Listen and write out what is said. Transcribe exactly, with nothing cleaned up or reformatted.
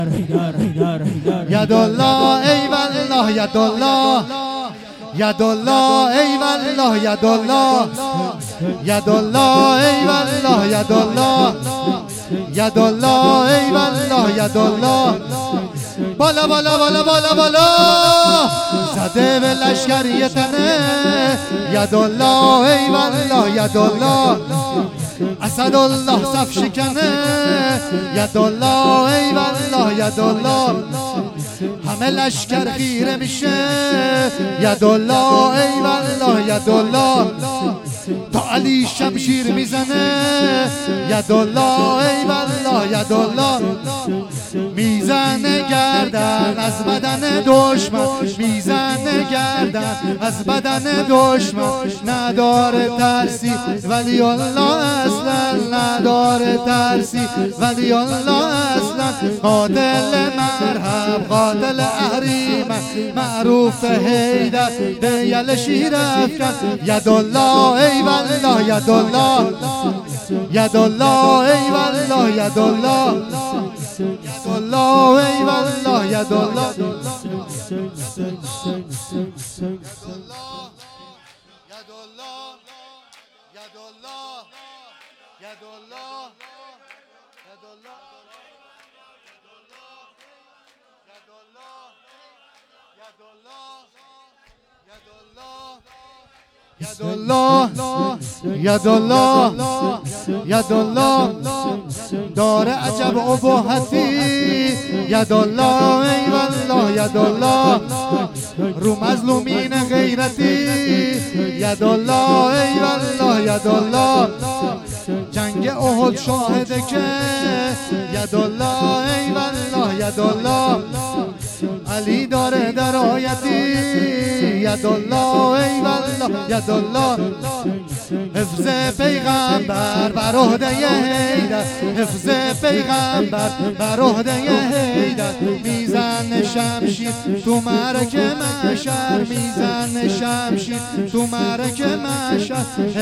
یدالله ای والله یدالله یدالله ای والله یدالله یدالله ای والله یدالله یدالله ای والله یدالله بالا بالا بالا بالا بالا زده به لشکری تنه یدالله ای والله یدالله اسدالله صف شکنه یدالله ای والله یدالله همه لشکر خیره میشه یدالله ای والله یدالله تا علی شمشیر میزنه یدالله ای والله یدالله میزنه گردن از بدن دشمن میزنه گردن از بدن دشمن نداره ترسی ولی الله اصلا نداره ترسی ولی الله اصلا قاتل مرحب قاتل اهریمن معروف حیدر دیل شیر افکن یدالله ای والله یدالله یدالله ای والله یدالله یدالله ای والله یدالله یدالله یدالله یدالله داره عجب ابهتی یدالله ای والله یدالله رو مظلومین غیرتی یدالله ای والله یدالله جنگ احد شاهده که یدالله ای والله یدالله علی داره در آیتی یدالله ای والله یدالله حفظ پیغمبر بر عهده حیدر حفظ پیغمبر بر عهده حیدر میزن شمشیر تو معرکه محشر میزن شمشیر تو معرکه محشر